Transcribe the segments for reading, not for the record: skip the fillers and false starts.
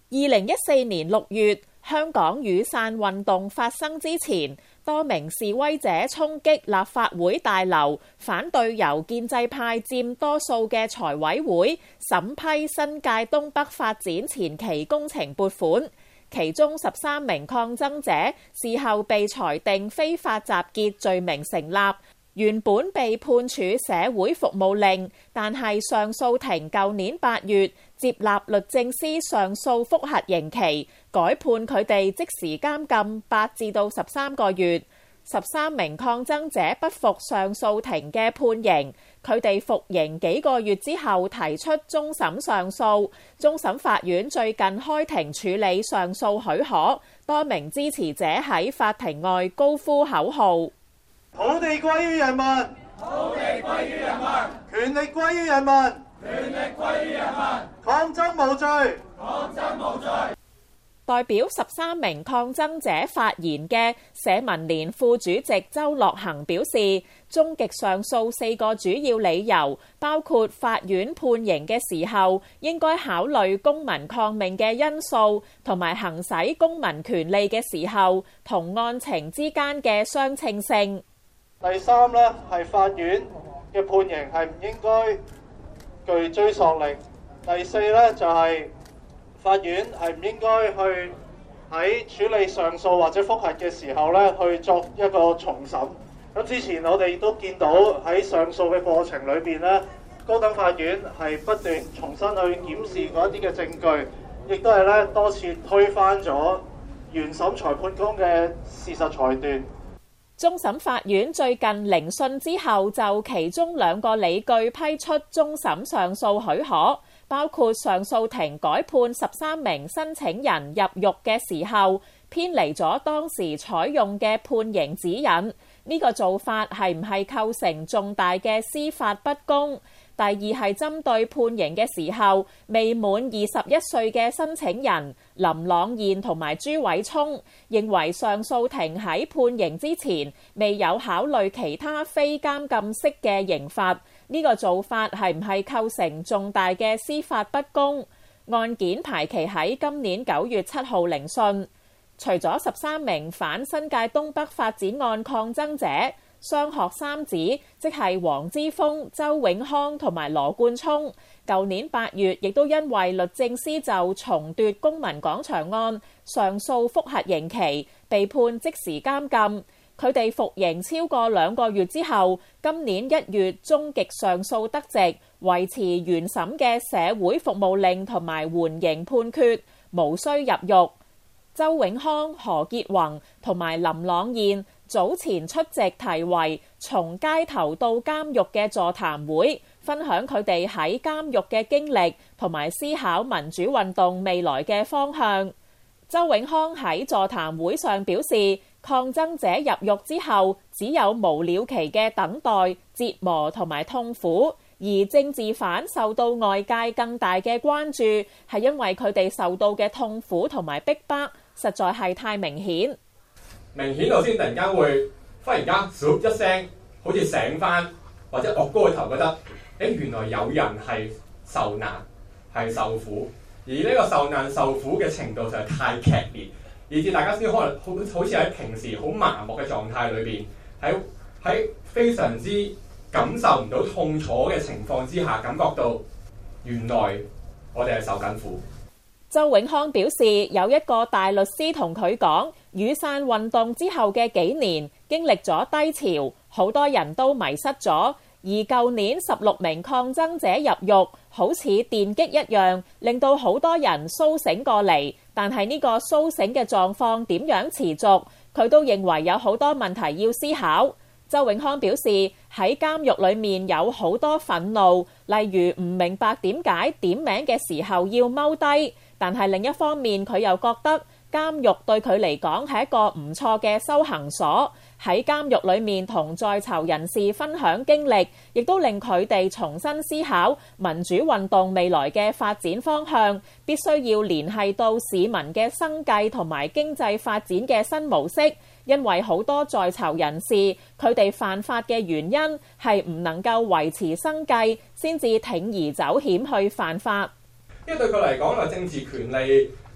2014年6月，香港雨傘運動發生之前，多名示威者衝擊立法會大樓，反對由建制派佔多數嘅財委會審批新界東北發展前期工程撥款。其中13名抗爭者事後被裁定非法集結罪名成立，原本被判處社會服務令，但係上訴庭舊年8月接納律政司上訴覆核刑期，改判佢哋即時監禁8至到13個月。13名抗爭者不服上訴庭嘅判刑，佢哋服刑幾個月之後提出終審上訴。終審法院最近開庭處理上訴許可，多名支持者喺法庭外高呼口號： 土地歸於人民，土地歸於人民，權力歸於人民，權力歸於人民，抗爭無罪，抗爭無罪。 代表13名抗爭者發言嘅社民連副主席周樂衡表示，終極上訴4個主要理由包括法院判刑嘅時候應該考慮公民抗命嘅因素，同埋行使公民權利嘅時候同案情之間嘅相稱性。 第3呢，係法院嘅判刑係唔應該具追溯力。第4呢，就係法院係唔應該去喺處理上訴或者覆核嘅時候咧，去作一個重審。咁之前我哋都見到喺上訴嘅過程裏邊咧，高等法院係不斷重新去檢視嗰一啲嘅證據，亦都係咧多次推翻咗原審裁判官嘅事實裁斷。 終審法院最近聆訊之後，就其中2個理據批出終審上訴許可。包括上訴庭改判13名申請人入獄嘅時候，偏離咗當時採用嘅判刑指引，呢個做法係唔係構成重大嘅司法不公？第二係針對判刑嘅時候，未滿21歲嘅申請人林朗彥同埋朱偉聰，認為上訴庭喺判刑之前未有考慮其他非監禁式嘅刑罰。呢個做法係唔係構成重大嘅司法不公？案件排期喺今年9月7號聆訊。除咗13名反新界東北發展案抗爭者，雙學三子即係黃之鋒、周永康同埋羅冠聰，舊年8月亦都因為律政司就重奪公民廣場案上訴覆核刑期，被判即時監禁。佢哋服刑超過2個月之後，今年1月終極上訴得直，維持原審嘅社會服務令同埋緩刑判決，無需入獄。周永康、何潔宏同埋林朗彥早前出席題為從街頭到監獄嘅座談會，分享佢哋喺監獄嘅經歷同埋思考民主運動未來嘅方向。周永康喺座談會上表示，抗爭者入獄之後只有無了期嘅等待、折磨同埋痛苦，而政治犯受到外界更大嘅關注，係因為佢哋受到嘅痛苦同埋逼迫實在係太明顯。 明顯到先突然間會忽然間嗖一聲，好似醒翻，或者惡高個頭覺得，原來有人係受難係受苦，而呢個受難受苦嘅程度實在太劇烈，以至大家先可能好似喺平時好麻木嘅狀態裏邊，喺非常之感受唔到痛楚嘅情況之下，感覺到原來我哋係受緊苦。 周永康表示，有一個大律師同佢講，雨傘運動之後嘅幾年經歷咗低潮，好多人都迷失咗，而舊年16名抗爭者入獄，好似電擊一樣，令到好多人甦醒過嚟。但係呢個甦醒嘅狀況點樣持續，佢都認為有好多問題要思考。周永康表示，喺監獄裏面有好多憤怒，例如唔明白點解點名嘅時候要踎低。但係另一方面，佢又覺得監獄對佢嚟講係一個唔錯嘅修行所。喺監獄裏面同在囚人士分享經歷，亦都令佢哋重新思考民主運動未來嘅發展方向，必須要聯繫到市民嘅生計同埋經濟發展嘅新模式。因為好多在囚人士，佢哋犯法嘅原因係唔能夠維持生計，先至鋌而走險去犯法。 因為對佢嚟講，政治權利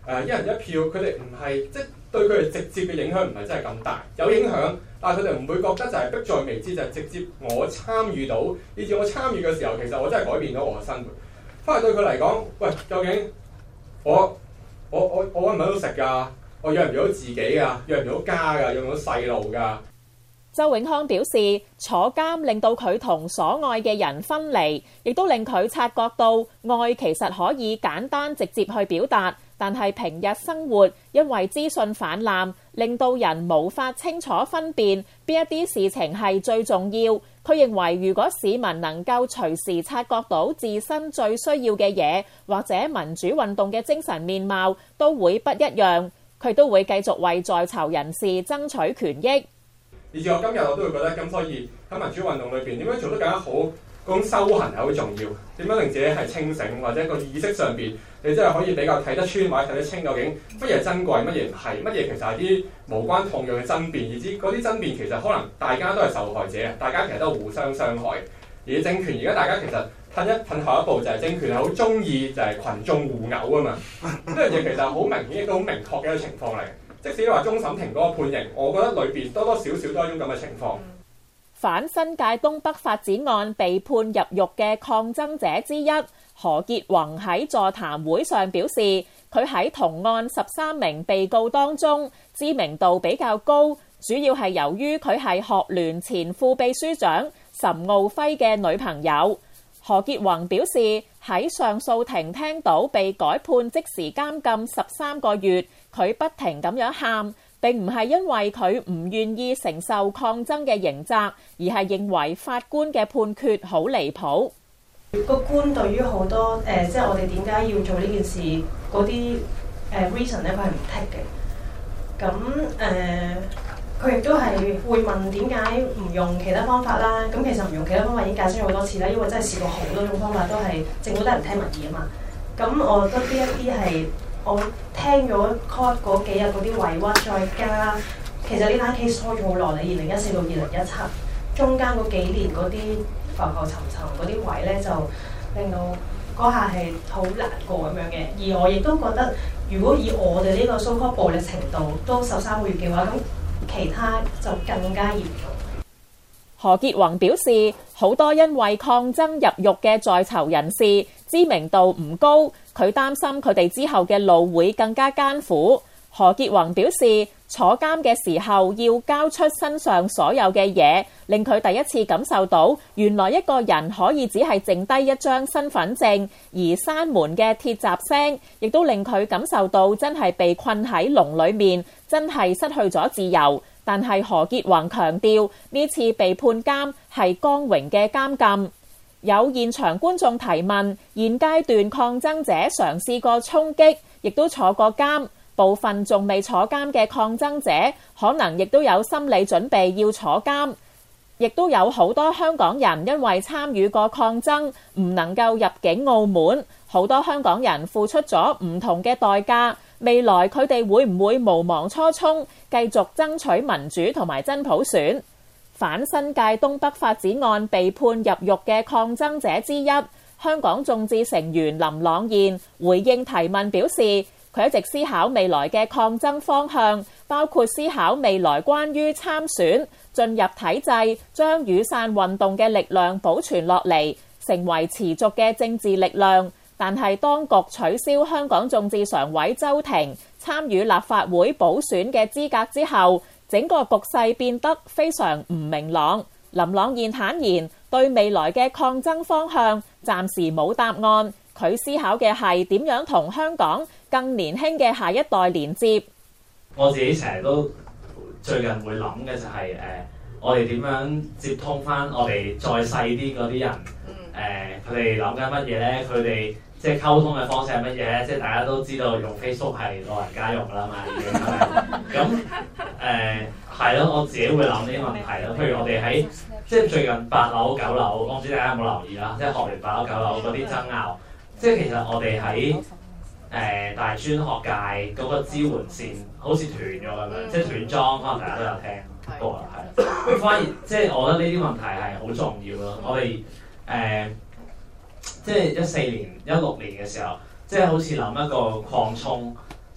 一人一票，佢哋唔係即係對佢哋直接嘅影響唔係真係咁大，有影響，但係佢哋唔會覺得就係迫在眉睫，就係直接我參與到，以至我參與嘅時候，其實我真係改變到我嘅生活。反而對佢嚟講，喂，究竟我揾唔揾到食㗎？我養唔養到自己㗎？養唔養到家㗎？養唔養到細路㗎？ 周永康表示，坐監令到佢同所愛嘅人分離，亦都令佢察覺到愛其實可以簡單直接去表達，但係平日生活因為資訊氾濫，令到人無法清楚分辨邊一啲事情係最重要。佢認為如果市民能夠隨時察覺到自身最需要嘅嘢，或者民主運動嘅精神面貌都會不一樣。佢都會繼續為在囚人士爭取權益。 以至我今日我都會覺得咁，所以喺民主運動裏邊點樣做得更加好，嗰種修行係好重要。點樣令自己係清醒，或者個意識上邊，你真係可以比較睇得穿或者睇得清究竟乜嘢珍貴，乜嘢唔係，乜嘢其實係啲無關痛癢嘅爭辯，以至嗰啲爭辯其實可能大家都係受害者，大家其實都係互相傷害。而政權而家大家其實褪一褪後一步，就係政權係好中意就係群眾互毆啊嘛。呢樣嘢其實好明顯亦都好明確嘅一個情況嚟。即使你話終審庭嗰個判刑，我覺得裏邊多多少少都係一種咁嘅情況。 反新界東北發展案被判入獄嘅抗爭者之一何潔宏喺座談會上表示，佢喺同案13名被告當中知名度比較高，主要係由於佢係學聯前副秘書長岑敖暉嘅女朋友。何潔宏表示，喺上訴庭聽到被改判即時監禁13個月，佢不停咁樣喊，並唔係因為佢唔願意承受抗爭嘅刑責，而係認為法官嘅判決好離譜。 個官對於好多即係我哋點解要做呢件事嗰啲reason 咧，佢係唔 take 嘅。咁佢亦都係會問點解唔用其他方法啦。咁其實唔用其他方法已經解釋咗好多次啦，因為真係試過好多種方法，都係政府都係唔聽民意啊嘛。咁我覺得呢一啲係我聽咗 court 嗰幾日嗰啲委屈，再加其實呢單 case 拖咗好耐，2014到2017中間嗰幾年嗰啲浮浮沉沉嗰啲位咧，就令到嗰下係好難過咁樣嘅。而我亦都覺得，如果以我哋呢個 so-called 暴力程度都13個月嘅話，咁其他就更加嚴重。 何潔宏表示，好多因為抗爭入獄嘅在囚人士知名度唔高，佢擔心佢哋之後嘅路會更加艱苦。何潔宏表示，坐監嘅時候要交出身上所有嘅嘢，令佢第一次感受到原來一個人可以只係剩低一張身份證，而閂門嘅鐵閘聲亦都令佢感受到真係被困喺籠裏面，真係失去咗自由。但係何潔宏強調，呢次被判監係光榮嘅監禁。有現場觀眾提問，現階段抗爭者嘗試過衝擊，亦都坐過監，部分仲未坐監嘅抗爭者可能亦都有心理準備要坐監。亦都有好多香港人因為參與過抗爭，唔能夠入境澳門，好多香港人付出咗唔同嘅代價。未來佢哋會唔會無忘初衷，繼續爭取民主同埋真普選？反新界東北發展案被判入獄嘅抗爭者之一，香港眾志成員林朗彥回應提問表示，佢一直思考未來嘅抗爭方向，包括思考未來關於參選、進入體制、將雨傘運動嘅力量保存落嚟，成為持續嘅政治力量。但係當局取消香港眾志常委周庭參與立法會補選嘅資格之後，整個局勢變得非常唔明朗。林朗彥坦言，對未來嘅抗爭方向暫時冇答案，佢思考嘅係點樣同香港更年輕嘅下一代連接。 我自己成日都最近會諗嘅就係我哋點樣接通翻我哋再細啲嗰啲人，佢哋諗緊乜嘢咧？佢哋即係溝通嘅方式係乜嘢咧？即係大家都知道用 Facebook 係老人家用㗎啦嘛，已經係咁係咯。我自己會諗呢啲問題咯。譬如我哋喺即係最近8樓9樓，我唔知大家有冇留意啦，即係學聯8樓9樓嗰啲爭拗，即係其實我哋喺大專學界嗰個支援線好似斷咗咁樣，即係斷裝，可能大家都有聽過啦，係。咁反而即係我覺得呢啲問題係好重要咯。我哋即係14年、16年嘅時候，即係好似諗一個擴充，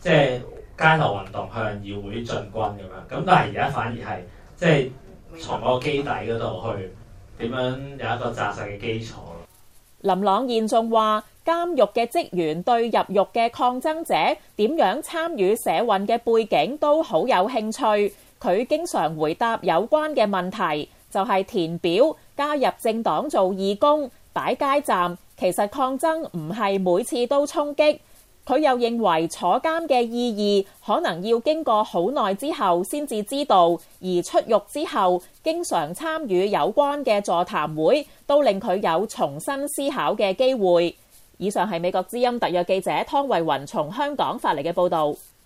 即係街頭運動向議會進軍咁樣。咁但係而家反而係即係從嗰個基底嗰度去點樣有一個紮實嘅基礎。 林朗彥仲話，監獄嘅職員對入獄嘅抗爭者點樣參與社運嘅背景都好有興趣。佢經常回答有關嘅問題，就係填表、加入政黨做義工、擺街站。其實抗爭唔係每次都衝擊。佢又認為坐監嘅意義可能要經過好耐之後先至知道，而出獄之後經常參與有關嘅座談會，都令佢有重新思考嘅機會。以上係美國之音特約記者湯慧雲從香港發嚟嘅報導。